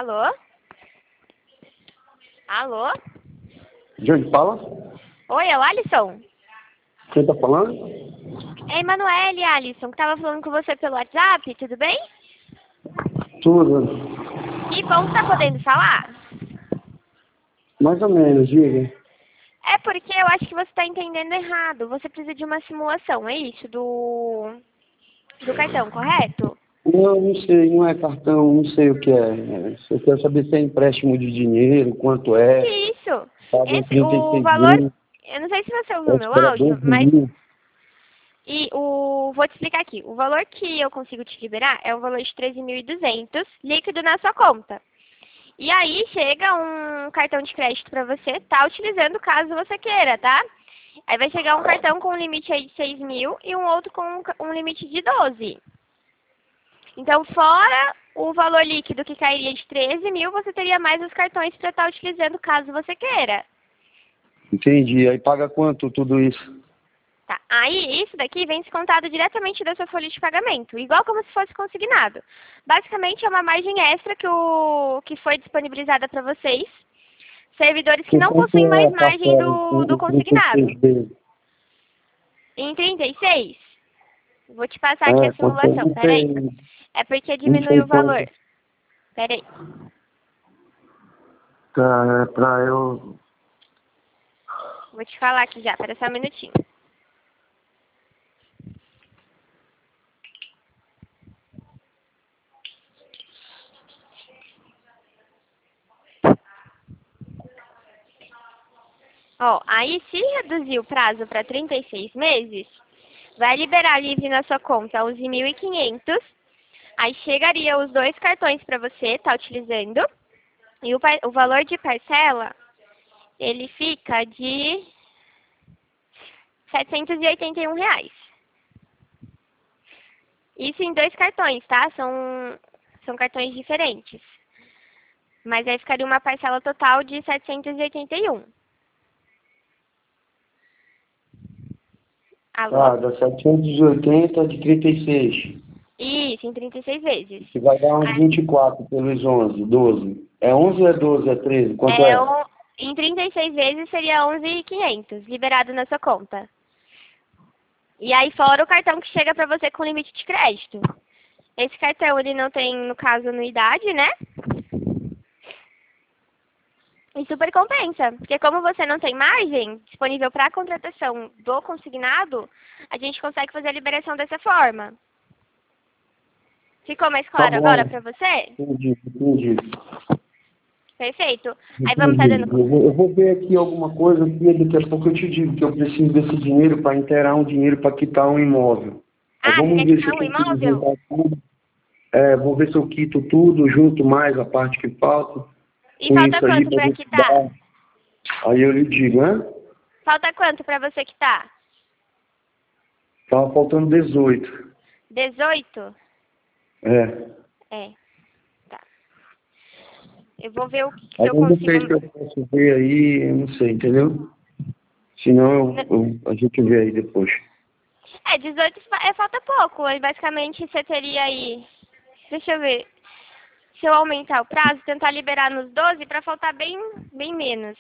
Alô? Alô? De onde fala? Oi, é o Alisson? Quem tá falando? É Emanuele, Alisson, que tava falando com você pelo WhatsApp, tudo bem? Tudo. Que bom que tá podendo falar. Mais ou menos, diga. É porque eu acho que você tá entendendo errado. Você precisa de uma simulação, é isso? Do cartão, correto? Não sei, não é cartão, não sei o que é. Eu quero saber se é empréstimo de dinheiro, quanto é. Isso. Paga O 36 valor... mil, Eu não sei se você ouviu vai meu esperar áudio, 12 mas... mil. Vou te explicar aqui. O valor que eu consigo te liberar é o valor de 13.200 líquido na sua conta. E aí chega um cartão de crédito para você tá utilizando caso você queira, tá? Aí vai chegar um cartão com um limite aí de 6 mil e um outro com um limite de 12. Então, fora o valor líquido que cairia de 13 mil, você teria mais os cartões para estar utilizando caso você queira. Entendi. Aí paga quanto tudo isso? Tá. Aí, isso daqui vem descontado diretamente da sua folha de pagamento, igual como se fosse consignado. Basicamente, é uma margem extra que foi disponibilizada para vocês, servidores que Por não quanto possuem é mais a margem parcela do em 36 consignado. vezes? Em 36, vou te passar aqui a Quanto é? simulação, peraí. É porque Não diminui sei o valor. quanto. Peraí. Tá, pra eu... Vou te falar aqui já, pera só um minutinho. Ó, aí se reduzir o prazo para 36 meses, vai liberar livre na sua conta 11.500. Aí chegaria os dois cartões para você estar utilizando. E o valor de parcela, ele fica de R$ 781. Isso em dois cartões, tá? São cartões diferentes. Mas aí ficaria uma parcela total de 781. Alô? Ah, dá 780 de 36. Isso, em 36 vezes. Que vai dar uns Ah, 24 pelos 11, 12. É 11 ou é 12, é 13? Quanto É, é? em 36 vezes seria 11.500 liberado na sua conta. E aí fora o cartão que chega para você com limite de crédito. Esse cartão ele não tem, no caso, anuidade, né? E super compensa, porque como você não tem margem disponível para a contratação do consignado, a gente consegue fazer a liberação dessa forma. Ficou mais Tá claro agora bom. para você? Entendi. Perfeito. Aí vamos estar Entendi. dando... Eu vou ver aqui alguma coisa e daqui a pouco eu te digo que eu preciso desse dinheiro para inteirar um dinheiro para quitar um imóvel. Aí Ah, você vamos quer ver se quitar eu um consigo imóvel? juntar tudo. Vou ver se eu quito tudo, junto mais a parte que falta. E Com falta isso aí, quanto para para ver se quitar? dá. Aí eu lhe digo, né? Falta quanto para você quitar? Tava faltando 18. 18? É. É, tá. Eu vou ver o que se Aí eu eu não consigo... sei se eu posso ver aí, eu não sei, entendeu? Senão a gente vê aí depois. 18 falta pouco. Aí basicamente você teria aí... Deixa eu ver. Se eu aumentar o prazo, tentar liberar nos 12 para faltar bem menos.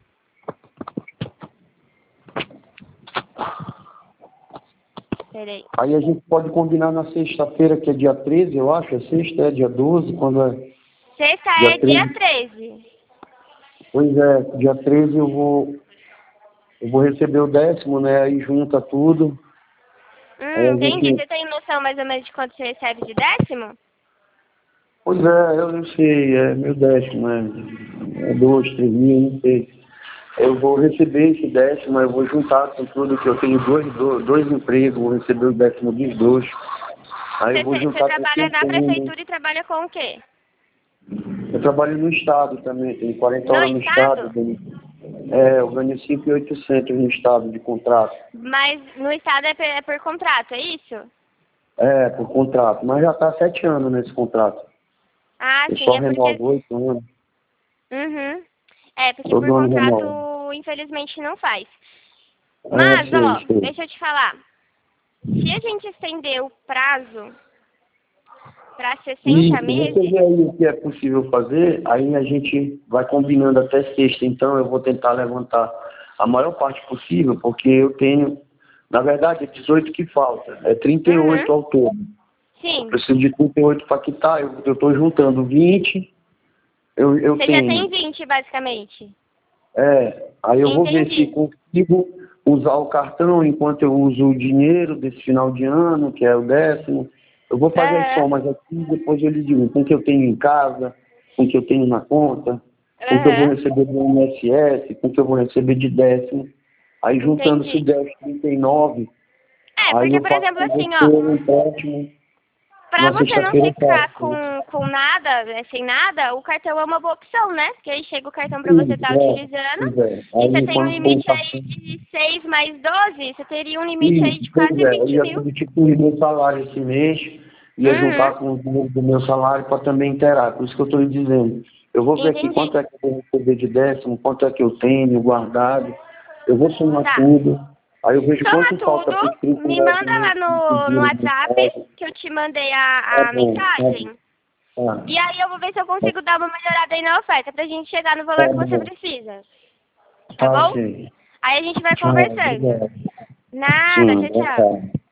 Peraí. Aí a gente pode combinar na sexta-feira, que é dia 13, eu acho. É sexta, é dia 12, quando é Sexta é dia dia 13. 13. Pois é, dia 13 eu vou receber o 10º, né? Aí junta tudo. Aí a Entendi. gente. Você tem noção mais ou menos de quanto você recebe de 10º? Pois é, eu não sei, é meu 10º, é 2, 3 mil, não sei. Eu vou receber esse 10º, eu vou juntar com tudo, que eu tenho dois empregos, vou receber o 10º dos dois. Aí eu vou Você juntar com trabalha tudo na também. prefeitura e trabalha com o quê? Eu trabalho no estado também, tenho 40 No horas no estado. estado? Eu ganho 5.800 no estado de contrato. Mas no estado é por contrato, é isso? Por contrato. Mas já está 7 anos nesse contrato. Ah, Eu sim, só é porque... renovo 8 anos. Uhum. É, porque por Todo ano renovo. contrato, infelizmente, não faz. Mas, ó, Sei. deixa eu te falar. Se a gente estender o prazo Para E 60 você meses? vê aí o que é possível fazer, aí a gente vai combinando até sexta, então eu vou tentar levantar a maior parte possível, porque eu tenho, na verdade, é 18 que falta, é 38 Uhum. ao todo. Eu Sim. preciso de 38 para quitar, eu estou juntando 20, eu Você já tem tenho. 20, basicamente. Aí eu vou ver se Entendi. consigo usar o cartão enquanto eu uso o dinheiro desse final de ano, que é o 10º. Eu vou fazer as Aham. somas aqui e depois eu lhe digo com o que eu tenho em casa, com o que eu tenho na conta, com o que eu vou Aham. receber do INSS, com o que eu vou receber de 10º. Aí juntando-se Entendi. 10, 39, É, aí porque, eu por faço exemplo, com assim, você ó, um empréstimo. pra Na você não sexta-feira eu ficar faço. com nada, né, sem nada, o cartão é uma boa opção, né? Porque aí chega o cartão pra você Sim, estar utilizando pois é. e você Aí tem um quando for o limite aí cartão. de 6 mais 12, você teria um limite aí Isso, de pois quase é, eu 20 ia mil. substituir meu salário esse mês, ia Uhum. juntar com o dinheiro do meu salário para também inteirar, por isso que eu estou lhe dizendo. Eu vou ver aqui Entendi. quanto é que eu vou receber de 10º, quanto é que eu tenho guardado, eu vou somar Tá. tudo, aí eu vejo Soma quanto falta tudo, para inscrito me esse manda mês, lá no dinheiro do WhatsApp caso. que eu te mandei Tá a bom, tá bom. mensagem. E Tá, aí eu vou ver se eu consigo dar uma melhorada aí na oferta pra gente chegar no tá valor que você bom. precisa. Tá Tá, bom? ok. Aí a gente vai Tchau, conversando. obrigado. Nada, Sim, tchau, boa tchau. tarde.